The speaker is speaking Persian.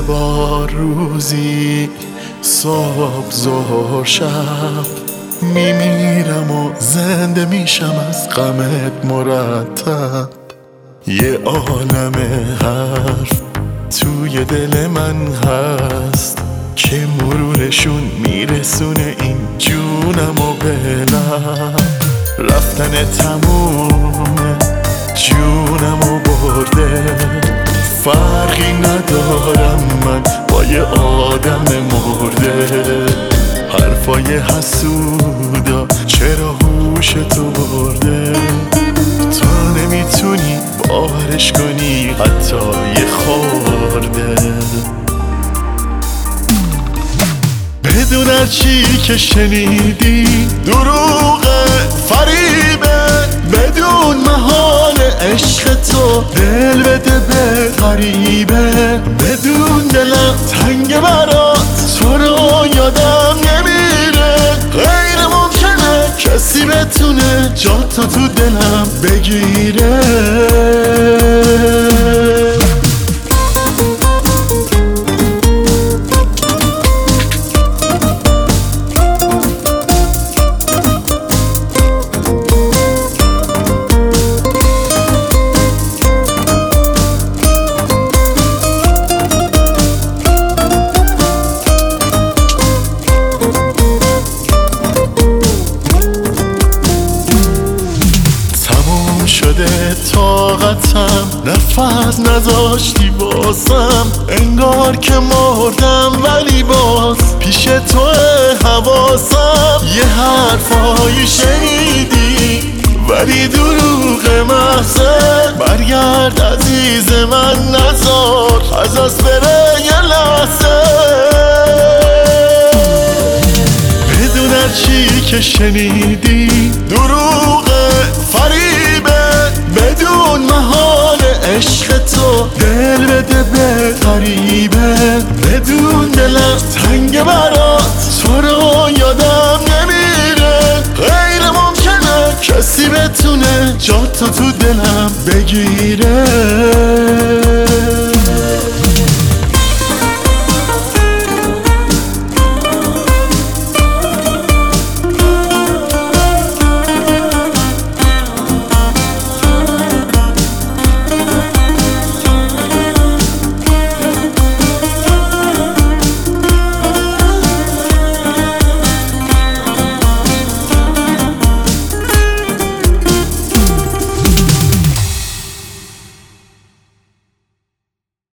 بار روزی صبح ظهر شب میمیرم و زنده میشم از غمت مرتب. یه عالم حرف توی دل من هست که مرورشون میرسونه این جونم و بلم. رفتن تمومه جونم و برده، فرقی ندارم من با یه آدم مرده. حرفای حسودا چرا هوشتو برده، تو نمیتونی باورش کنی حتی یه خورده. بدون هرچی که شنیدی دروغه فریبه، بدون محال عشق تو دل بده به غریبه. بدون دلم تنگ برات تو رو یادم نمیره، غیر ممکنه کسی بتونه جاتو تو دلم بگیره. شده طاقتم، نفس نذاشتی واسم، انگار که مردم ولی باز پیش تو حواسم. یه حرفایی شنیدی ولی دروغ محضه، برگرد عزیز من نذار از دست بره یه لحظه. بدون هرچی که شنیدی دروغه فریبه، بدون محال عشق تو دل بده به غریبه. بدون دلم تنگ برات تو رو یادم نمیره، غیر ممکنه کسی بتونه جاتو تو دلم بگیره.